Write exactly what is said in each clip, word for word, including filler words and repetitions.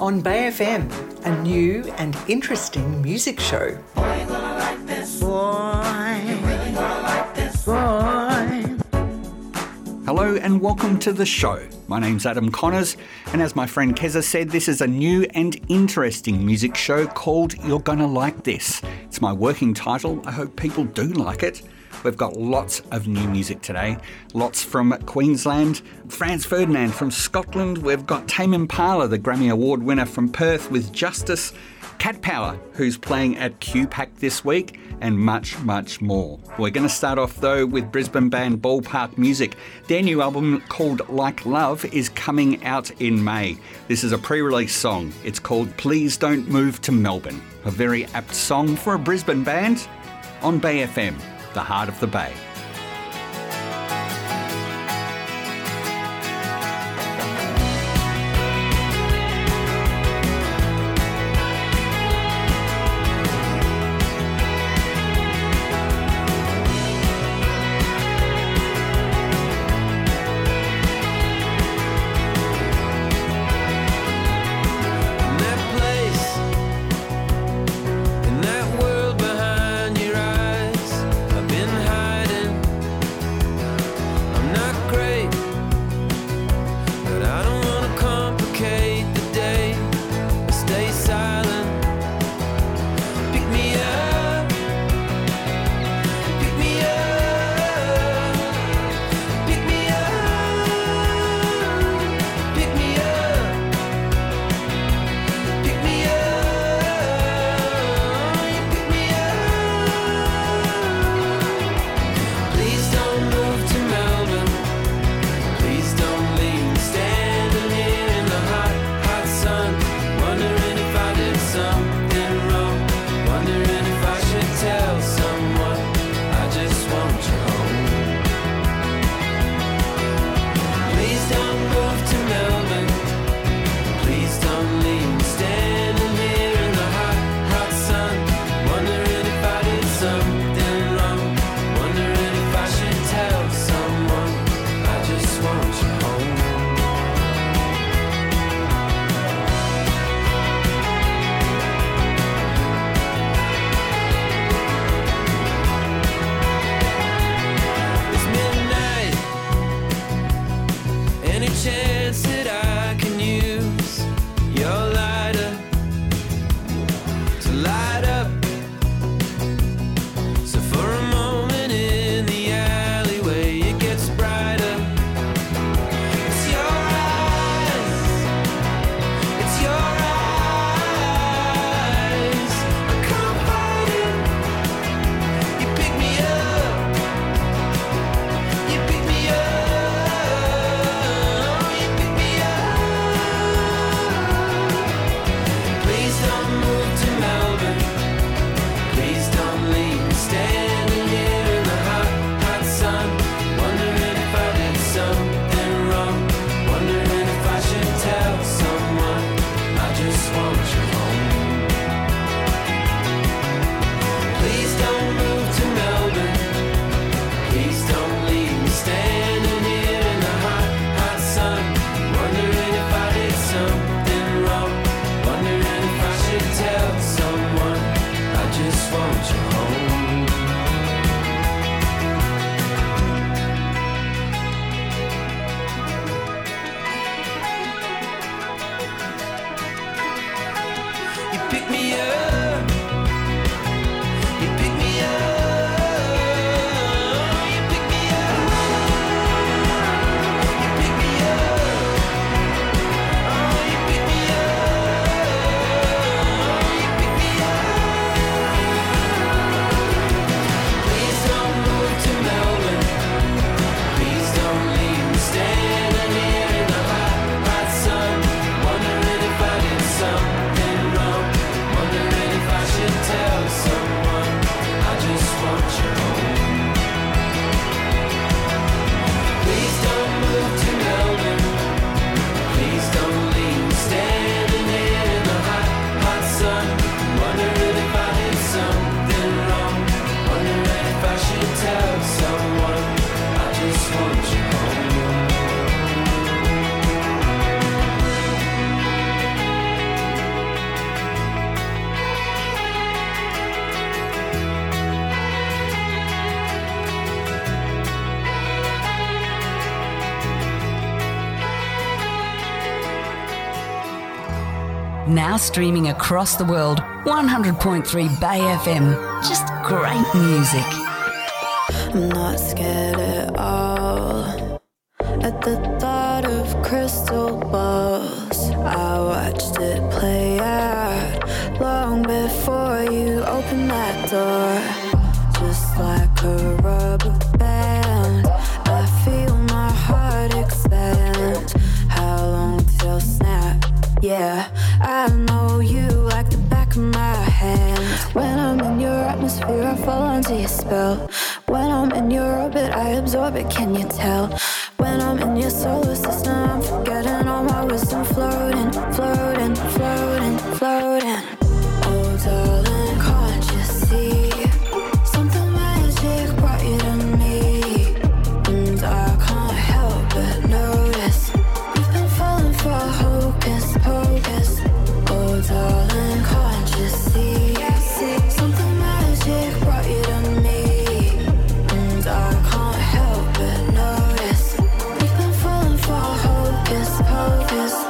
on Bay F M, a new and interesting music show. Boy, you're gonna like this. Boy, you're really gonna like this. Boy. Hello and welcome to the show. My name's Adam Connors, and as my friend Keza said, this is a new and interesting music show called You're Gonna Like This. It's my working title. I hope people do like it. We've got lots of new music today. Lots from Queensland, Franz Ferdinand from Scotland. We've got Tame Impala, the Grammy Award winner from Perth with Justice. Cat Power, who's playing at Q PAC this week, and much, much more. We're going to start off, though, with Brisbane band Ballpark Music. Their new album, called Like Love, is coming out in May. This is a pre-release song. It's called Please Don't Move to Melbourne. A very apt song for a Brisbane band on Bay F M, the heart of the Bay. In that world behind your eyes, I've been hiding Now streaming across the world, one hundred point three Bay F M. Just great music. I'm not scared at all. At the thought of crystal balls, I watched it play out long before you opened that door. Just like a rubber band, I feel my heart expand. How long till snap? Yeah, I know you like the back of my hand. When I'm in your atmosphere, I fall under your spell. When I'm in your orbit, I absorb it, can you tell? When I'm in your solar system, I'm forgetting all my wisdom. Floating, floating, floating, floating. Oh darling, can't you see? Something magic brought you to me, and I can't help but notice you've been falling for hocus pocus. Oh darling, can't you see? Something magic brought you to me, and I can't help but notice you've been falling for hocus pocus.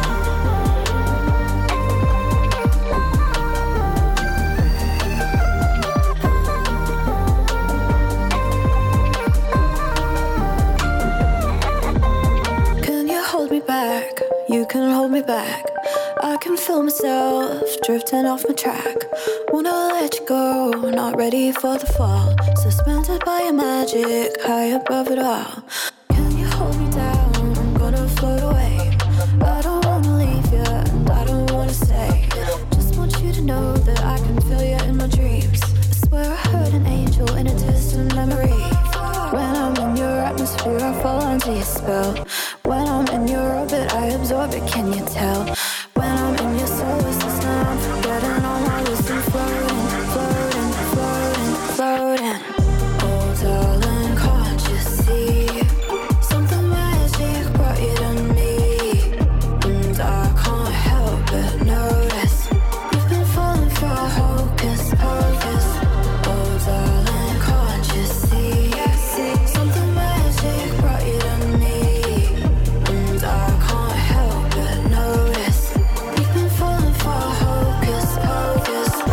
Can you hold me back? You can hold me back. I can feel myself drifting off my track. Wanna let you go, not ready for the fall. Suspended by your magic, high above it all. Can you hold me down? I'm gonna float away. I don't wanna leave you, and I don't wanna stay. Just want you to know that I can feel you in my dreams. I swear I heard an angel in a distant memory. When I'm in your atmosphere, I fall under your spell. When I'm in your orbit, I absorb it, can you tell? When I'm in your solar system, I'm forgetting all my wisdom. Floating, floating, floating, floating. Oh darling, can't you see? Something magic brought you to me, and I can't help but notice you've been falling for hocus pocus. Oh darling, can't you see? Something magic brought you to me, and I can't help but notice you've been falling for hocus pocus.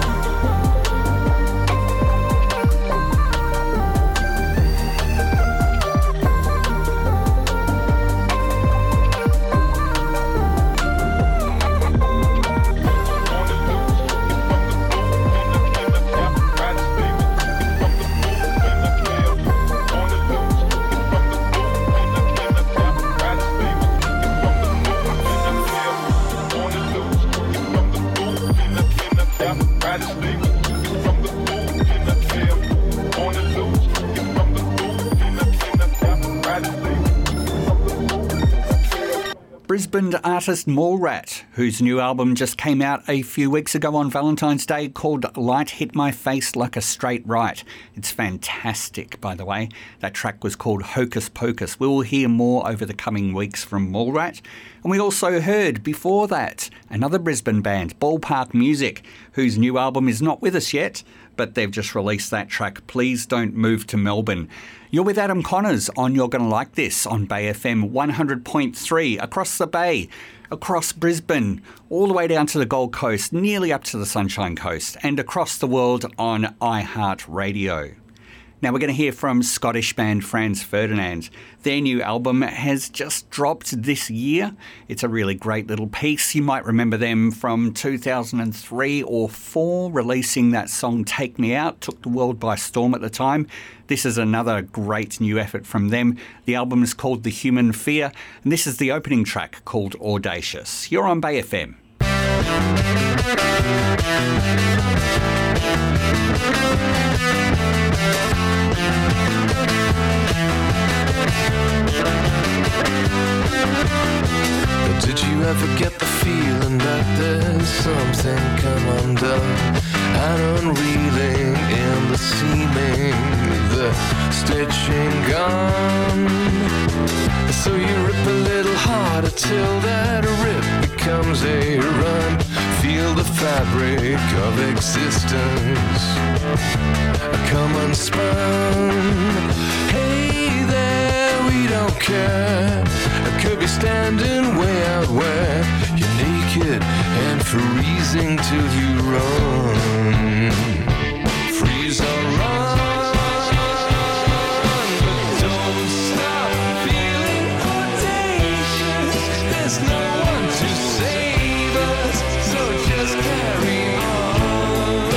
Brisbane artist Mallrat, whose new album just came out a few weeks ago on Valentine's Day called Light Hit My Face Like a Straight Right. It's fantastic, by the way. That track was called Hocus Pocus. We will hear more over the coming weeks from Mallrat. And we also heard before that another Brisbane band, Ballpark Music, whose new album is not with us yet, but they've just released that track, Please Don't Move to Melbourne. You're with Adam Connors on You're Gonna Like This on Bay F M one hundred point three, across the Bay, across Brisbane, all the way down to the Gold Coast, nearly up to the Sunshine Coast, and across the world on iHeartRadio. Now we're going to hear from Scottish band Franz Ferdinand. Their new album has just dropped this year. It's a really great little piece. You might remember them from two thousand three or four, releasing that song Take Me Out. Took the world by storm at the time. This is another great new effort from them. The album is called The Human Fear, and this is the opening track called Audacious. You're on Bay F M. Did you ever get the feeling that there's something come undone and unreeling in the seaming, the stitching gone? So you rip a little harder till that rip becomes a run. Feel the fabric of existence come unspun. Hey there, we don't care. I could be standing way out where you're naked naked and freezing till you run. Freeze or run, but don't stop feeling audacious. There's no one to save us, so just carry on.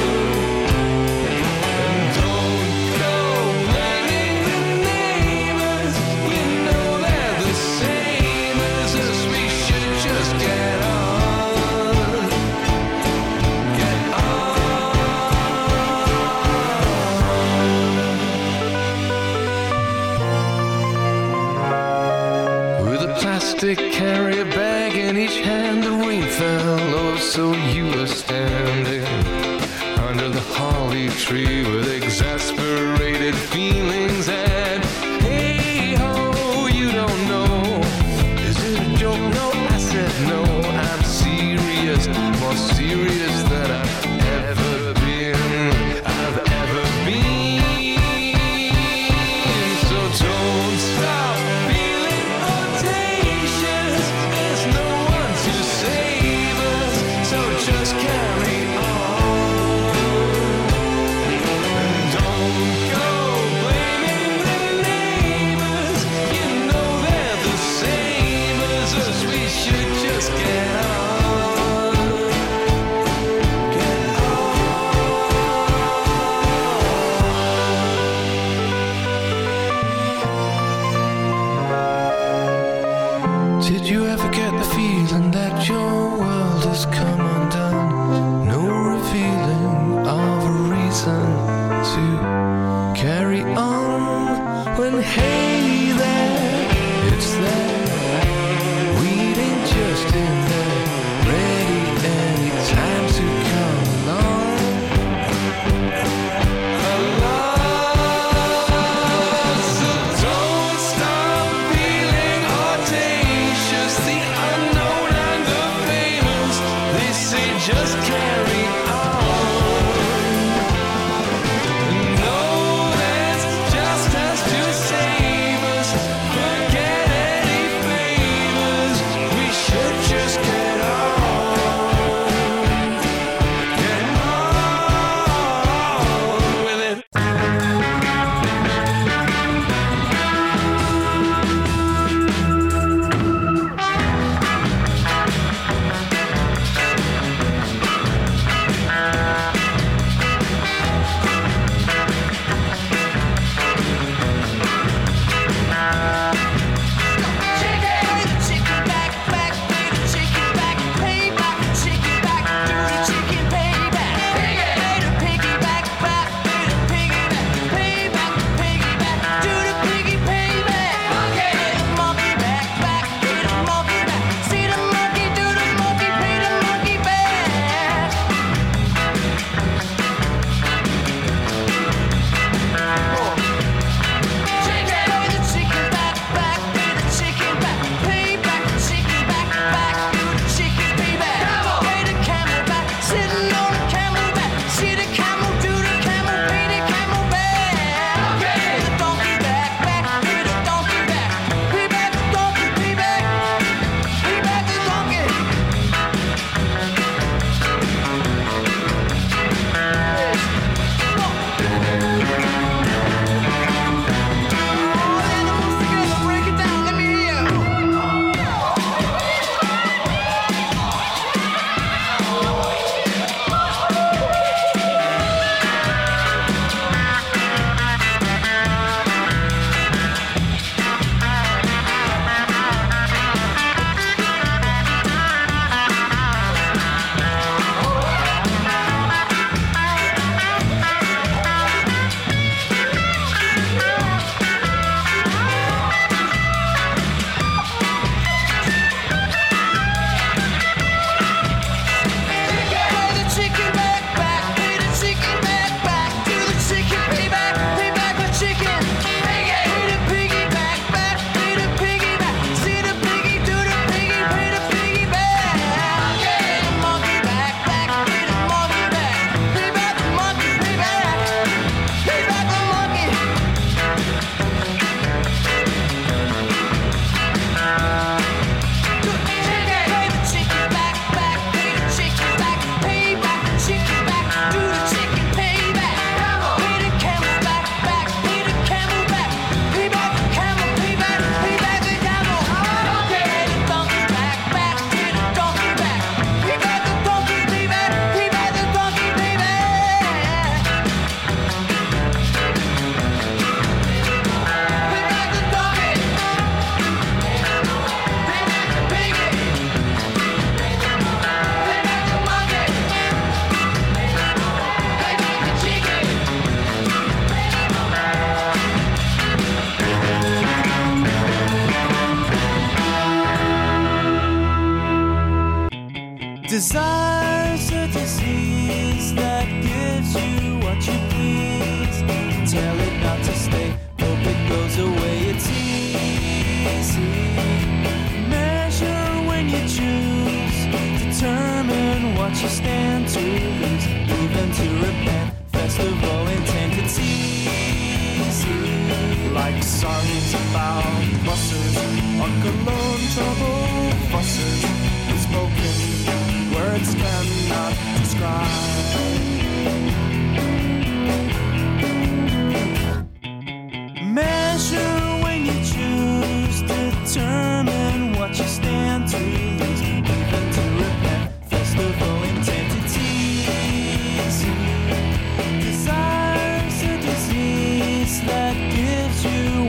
And don't go blaming the neighbors. We know they're the same as us. We should just get on. Get on. With a plastic carrier bag in each hand, the rain fell. Oh, so you were standing under the holly tree with exasperated feelings. And hey ho, you don't know. Is it a joke? No, I said no. I'm serious, more serious than I've ever been. I've ever been. So don't stop feeling audacious. There's no one to save us, so just carry on. And don't go blaming the neighbors. You know they're the same as us. We should just get on. Get on. Did you ever get the feeling that your world has come undone? No revealing of a reason to carry on. When hey there, it's there, waiting just in there, ready any time to come along. Along. So don't stop feeling audacious. The unknown and the famous, they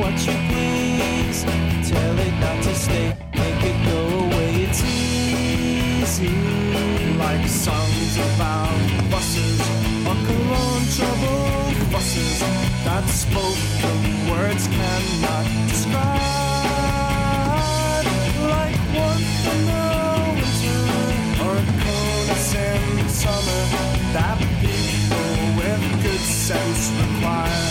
won't you please tell it not to stay, make it go away. It's easy, like songs about buses or cologne trouble buses that spoken words cannot describe, like warmth in the winter or coldness in summer that people with good sense require.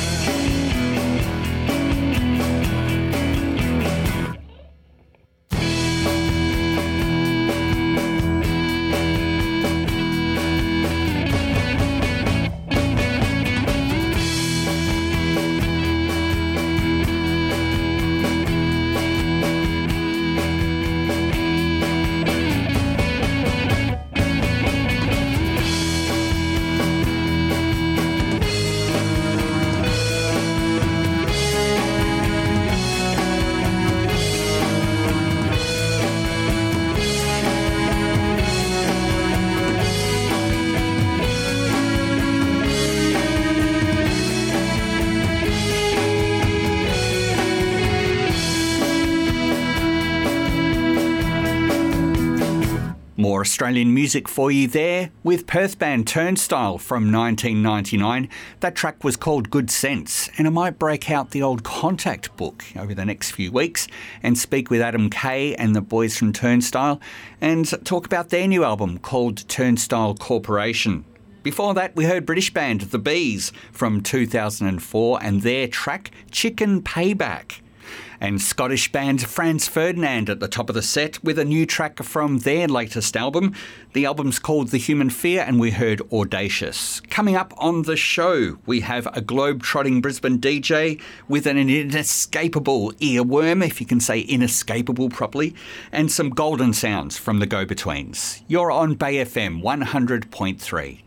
More Australian music for you there with Perth band Turnstile from nineteen ninety-nine. That track was called Good Sense, and I might break out the old contact book over the next few weeks and speak with Adam Kay and the boys from Turnstile and talk about their new album called Turnstile Corporation. Before that, we heard British band The Bees from two thousand four and their track Chicken Payback. And Scottish band Franz Ferdinand at the top of the set with a new track from their latest album. The album's called The Human Fear and we heard Audacious. Coming up on the show, we have a globe-trotting Brisbane D J with an inescapable earworm, if you can say inescapable properly, and some golden sounds from the Go-Betweens. You're on Bay F M one hundred point three.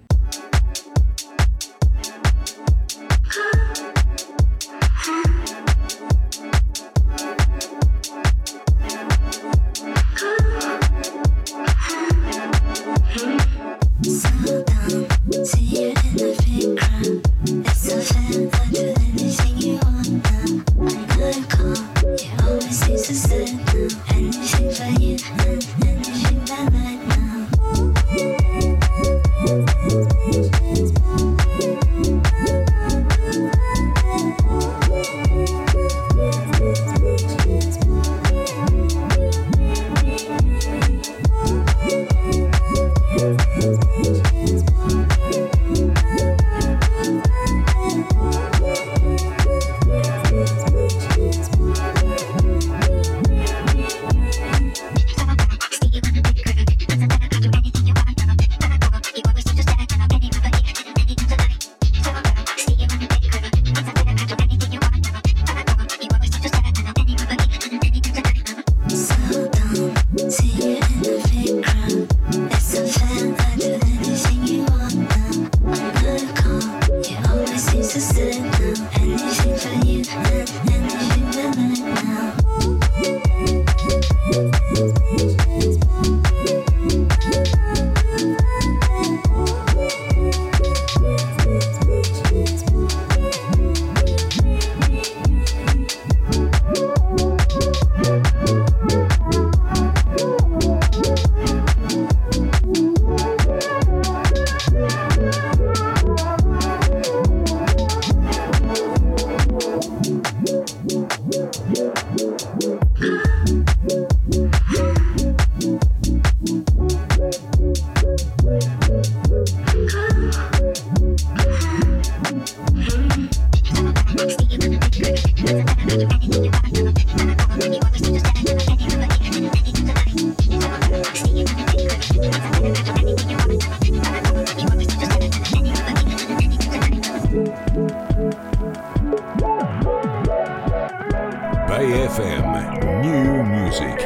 Bay F M New Music.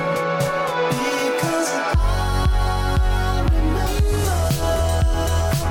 Because I remember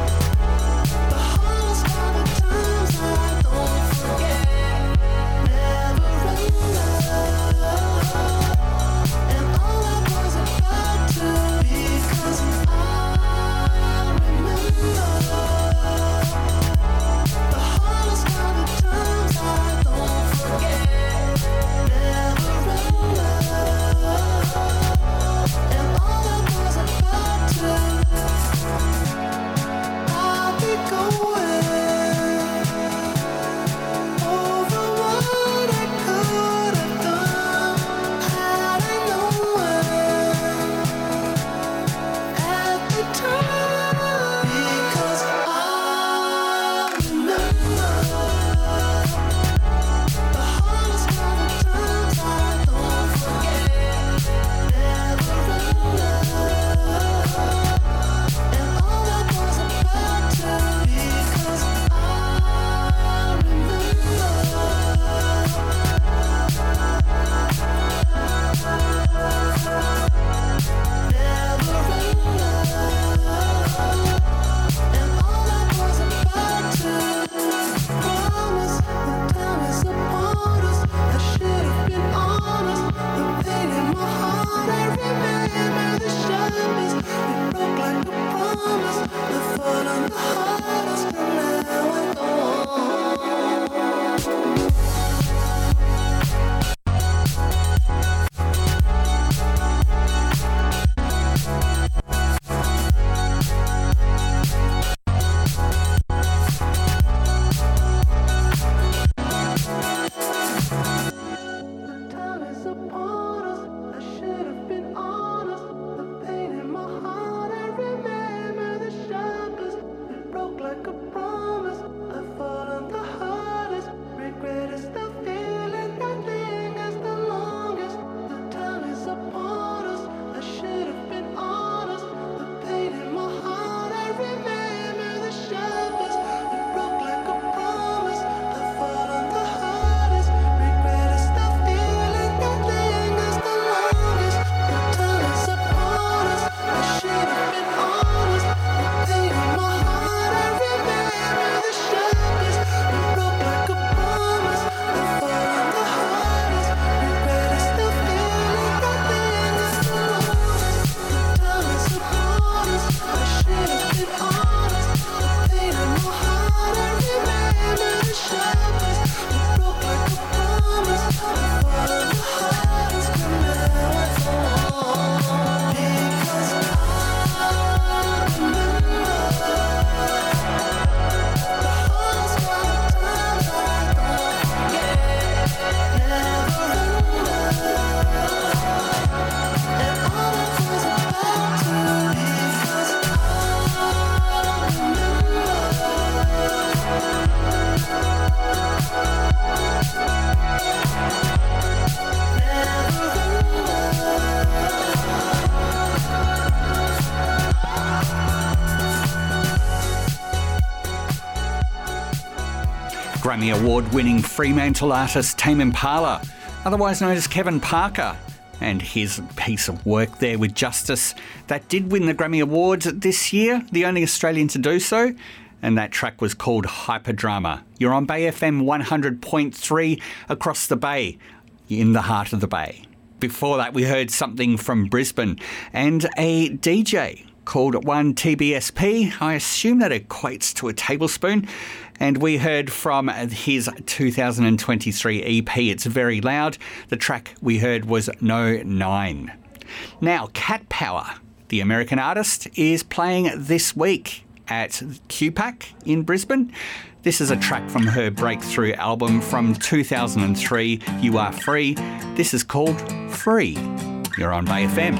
Grammy Award-winning Fremantle artist Tame Impala, otherwise known as Kevin Parker, and his piece of work there with Justice that did win the Grammy Awards this year, the only Australian to do so, and that track was called Hyperdrama. You're on Bay F M one hundred point three across the Bay, in the heart of the Bay. Before that, we heard something from Brisbane and a D J called one T B S P. I assume that equates to a tablespoon. And we heard from his two thousand twenty-three E P, It's Very Loud. The track we heard was No nine. Now, Cat Power, the American artist, is playing this week at Q PAC in Brisbane. This is a track from her breakthrough album from two thousand three, You Are Free. This is called Free. You're on Bay F M.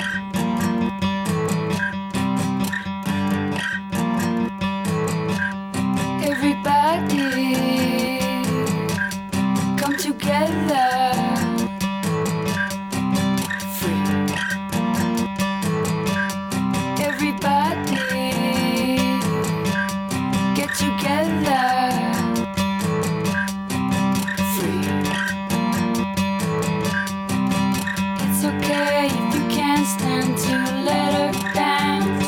Everybody come together. Free. Everybody get together. Free. It's okay if you can't stand to let her dance.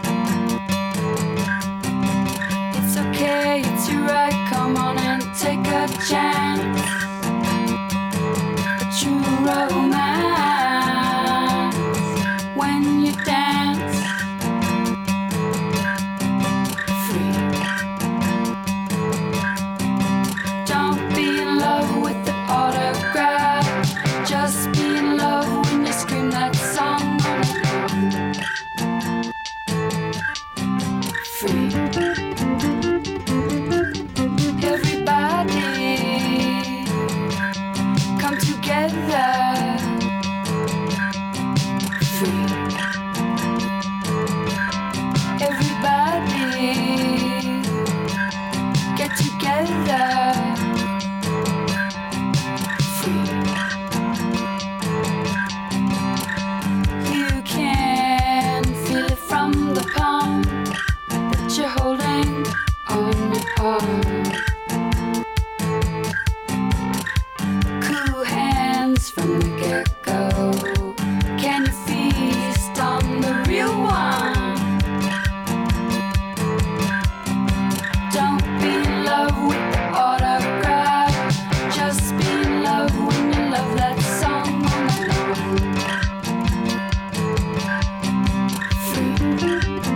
It's okay, it's your right, come on and take a chance. A true romance when you dance. Free. Don't be in love with the autograph. Just be in love when you scream that song. Free. Everybody come together. Free. Everybody get together. Free. You can feel it from the palm that you're holding on your arm. Cool hands from the get-go. Can you feast on the real one? Don't be in love with the autograph. Just be in love when you love that song. Free.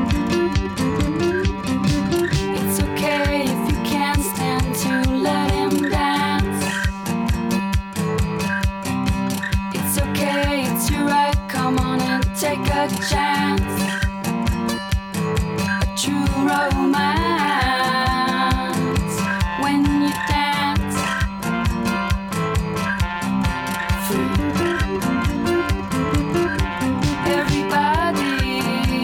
It's okay if you can't stand to let him dance. It's okay, it's your right, come on and take a chance. A true romance when you dance. Free. Everybody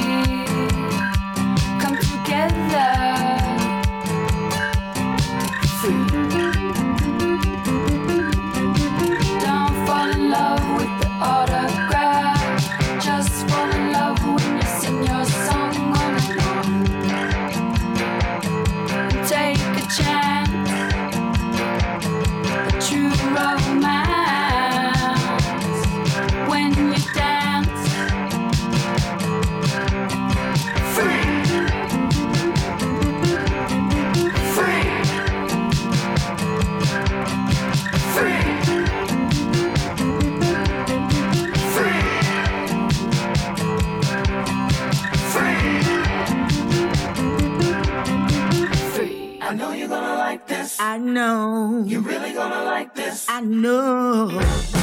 come together. Free. Don't fall in love with the autograph. Just fall in love when you sing your song on along. Take a chance. A true romance when you dance. Free. Free. Free. Free. Free. Free. I know you're gonna like this. I know. You're really gonna like this. I know.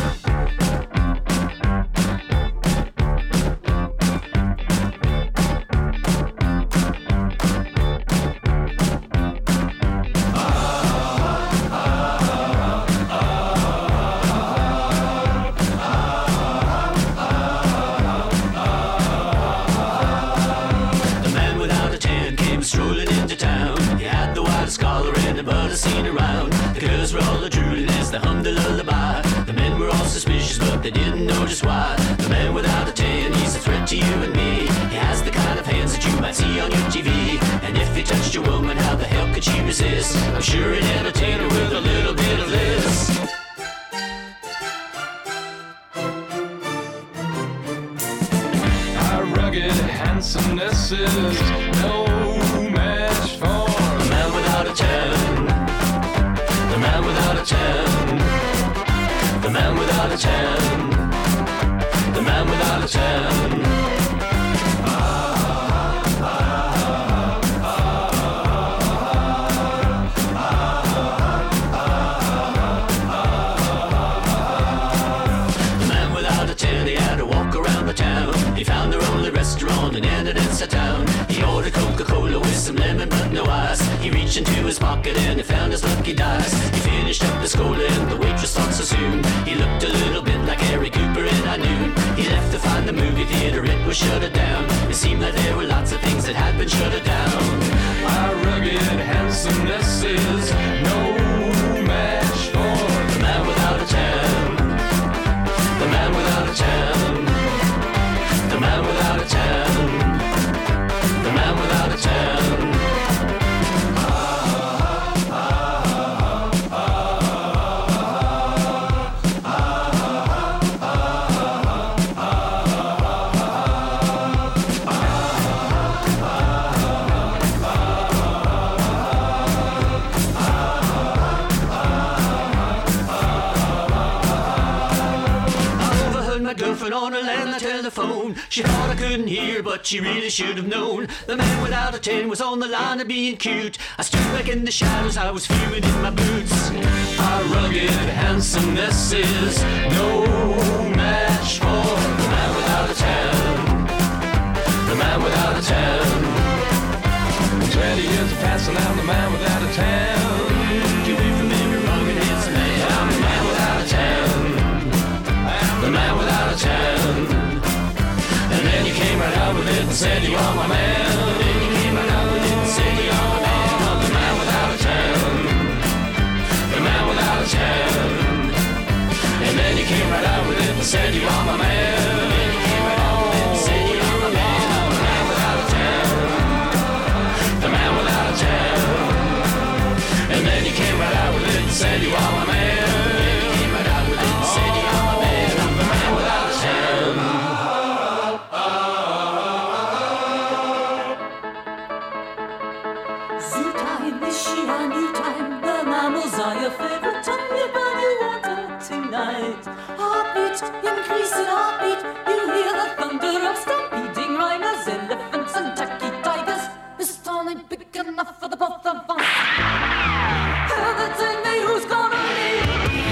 The man without a tan came strolling into town. He had the wildest collar and the buttest scene around. The girls were all a-drooling as they hummed a lullaby. The men were all suspicious, but they didn't know just why. The man without a tan, he's a threat to you and me. He has the kind of hands that you might see on your T V. And if he touched your woman, how the hell could she resist? I'm sure an entertainer with a rugged handsomeness is no match for the man without a tan. The man without a tan. The man without a tan. The man without a tan. He found their only restaurant and ended in a town. He ordered Coca-Cola with some lemon but no ice. He reached into his pocket and he found his lucky dice. He finished up his cola and the waitress thought so soon. He looked a little bit like Harry Cooper in High Noon. He left to find the movie theater, it was shuttered down. It seemed like there were lots of things that had been shuttered down. My rugged handsomeness is no match for the man without a tan. The man without a tan. The man without a tan. The man without a tan. Girlfriend on her landline telephone. She thought I couldn't hear, but she really should have known. The man without a ten was on the line of being cute. I stood back in the shadows, I was fuming in my boots. Our rugged handsomeness is no match for the man without a tan. The man without a tan. Twenty years are passing, I'm the man without a tan. Get away from every rugged handsome man. I'm the man without a tan. The man without a tan. And then you came right out with it and said you are my man. And then you came right out with it and said you are my man. I'm the man without a tan. The man without a tan. And then you came right out with it and said you are my man. And then you came right out with it and said you are my man. I'm the man without a tan. The man without a tan. And then you came right out with it and said you are my man. And then you came right out with it and said you are my man. I'm the man without a tan. Zoo time, is she a new time? The mammals are your favorite time. You burn your water tonight. Heartbeat, increasing heartbeat. You hear the thunder of stampeding rhinos, elephants and tacky tigers. This town ain't big enough for the both of us. Tell me who's gonna lead.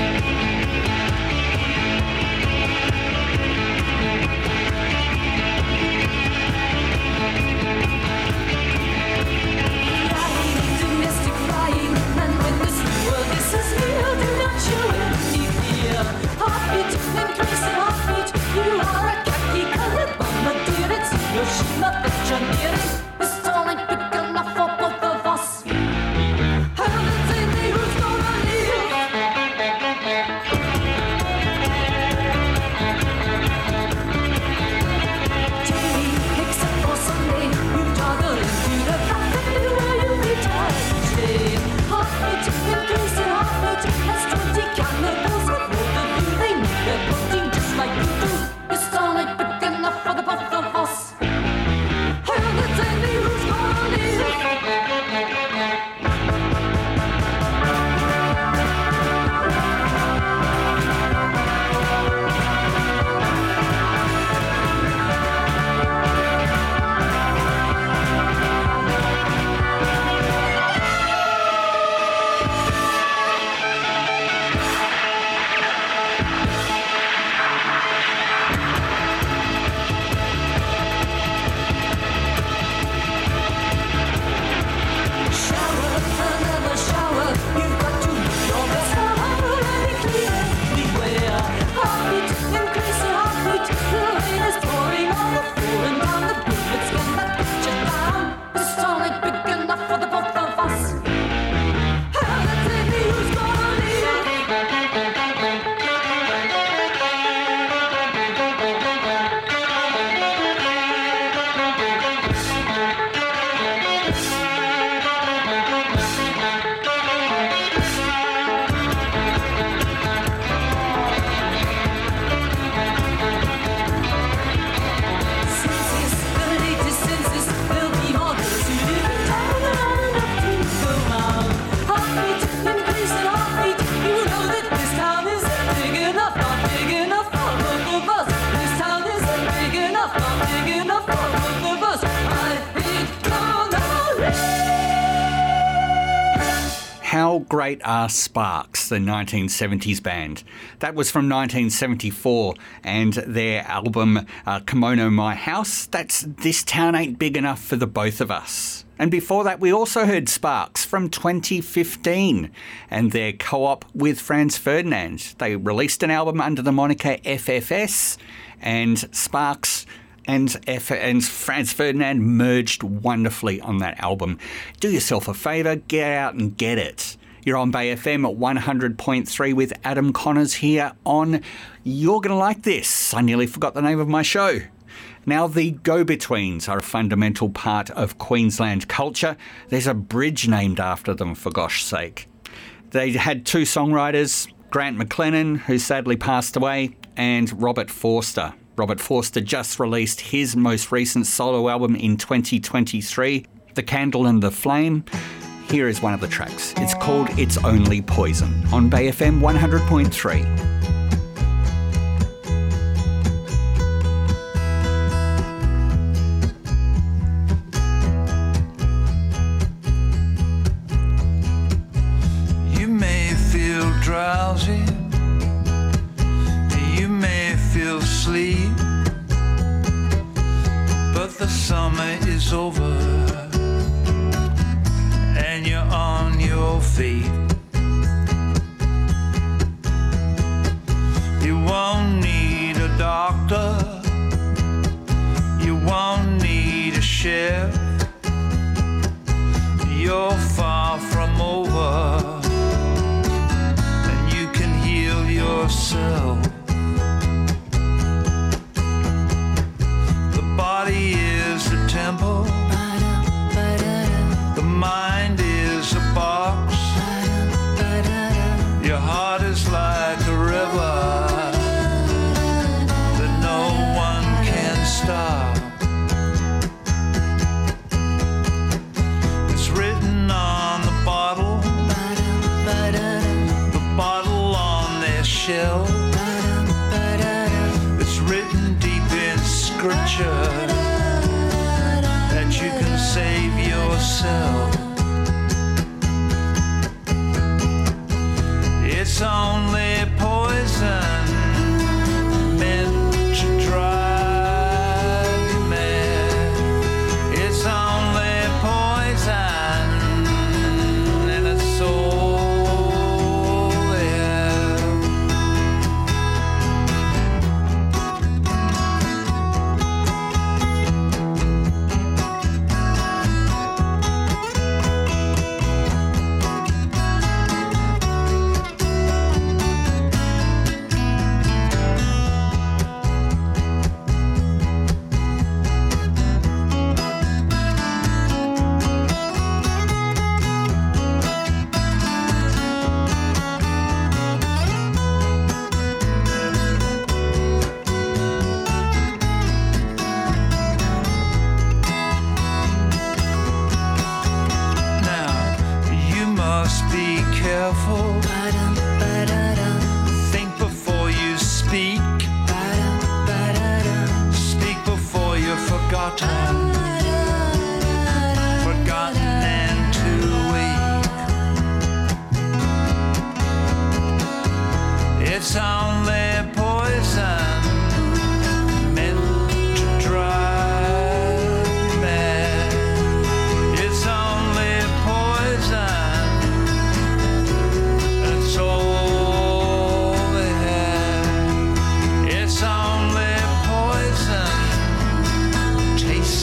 Domestic crying, and when this world is as real, do not show any fear. Heartbeat, increasing heartbeat. You are a khaki-colored boy. How great are Sparks, the nineteen seventies band? That was from nineteen seventy-four, and their album uh, Kimono My House. That's This Town Ain't Big Enough for the Both of Us. And before that, we also heard Sparks from twenty fifteen and their co-op with Franz Ferdinand. They released an album under the moniker F F S, and Sparks and F- and Franz Ferdinand merged wonderfully on that album. Do yourself a favour, get out and get it. You're on Bay F M at one hundred point three with Adam Connors here on You're Gonna Like This. I nearly forgot the name of my show. Now, the Go-Betweens are a fundamental part of Queensland culture. There's a bridge named after them, for gosh sake. They had two songwriters, Grant McLennan, who sadly passed away, and Robert Forster. Robert Forster just released his most recent solo album in twenty twenty-three, The Candle and the Flame. Here is one of the tracks. It's called It's Only Poison on Bay F M one hundred point three. You may feel drowsy, you may feel sleep, but the summer is over and you're on your feet. You won't need a doctor, you won't need a chef. You're far from over and you can heal yourself. The body is a temple, the mind is a box, your heart is like a river that no one can stop. It's written on the bottle, the bottle on their shelf. It's written deep in scripture that you can save yourself. It's only poison meant to drive you mad. It's only poison and it's all there. Think before you speak. Speak before you're forgotten. Forgotten and too weak. It's only poison meant to drive you mad. It's only poison. Taste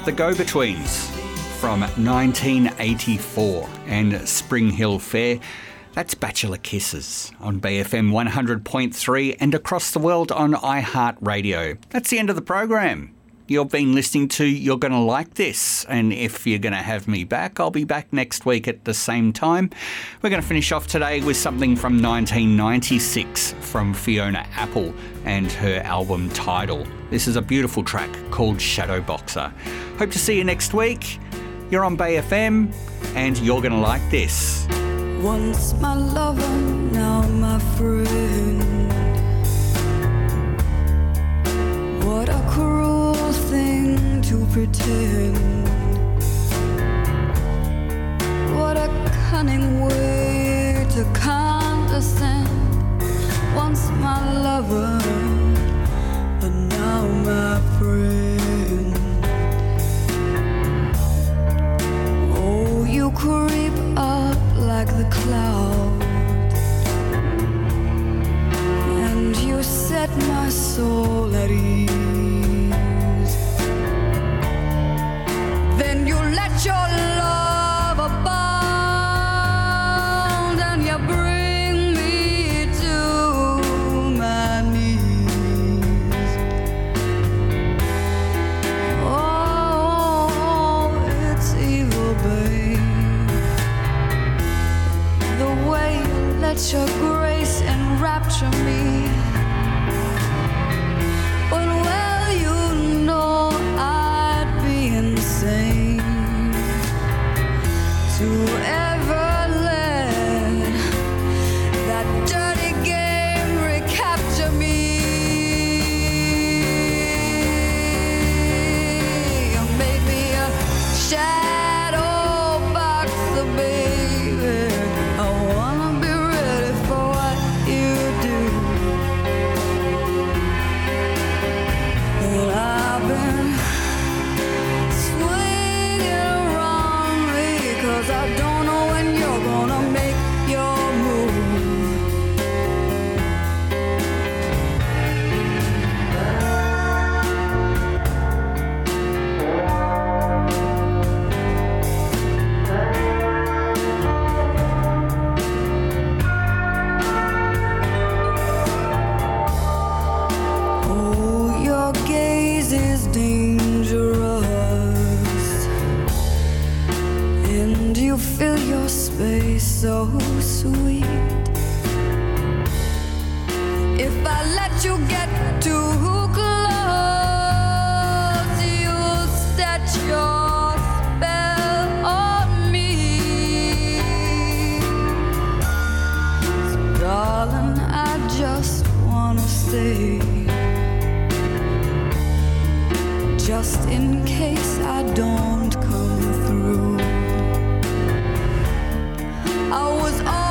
The Go-Betweens from nineteen eighty-four, and Spring Hill Fair. That's Bachelor Kisses on B F M one hundred point three and across the world on iHeartRadio. That's the end of the program. You've been listening to You're Gonna Like This, and if you're gonna have me back, I'll be back next week at the same time. We're gonna finish off today with something from nineteen ninety-six from Fiona Apple and her album Tidal. This is a beautiful track called Shadow Boxer. Hope to see you next week. You're on B F M, and you're gonna like this. Once my lover, now my friend. What a cruel thing to pretend. What a cunning way to condescend. Once my lover, but now my friend. Oh, you creep up like the cloud, and you set my soul at ease. Then you let your love abound, and you bring me to my knees. Oh, it's evil, babe, the way you let your grace enrapture me. But well, you know I'd be insane to ever let that dirty game recapture me. You made me a shadow boxer, baby. I wanna be ready for what you do. And I've been swinging around me, 'cause I don't know when you're gonna make your move. Oh, your gaze is dangerous, and you fill your space so sweet. If I let you get too close, you'll set your spell on me. So darling, I just wanna say, just in case I don't come through, I was all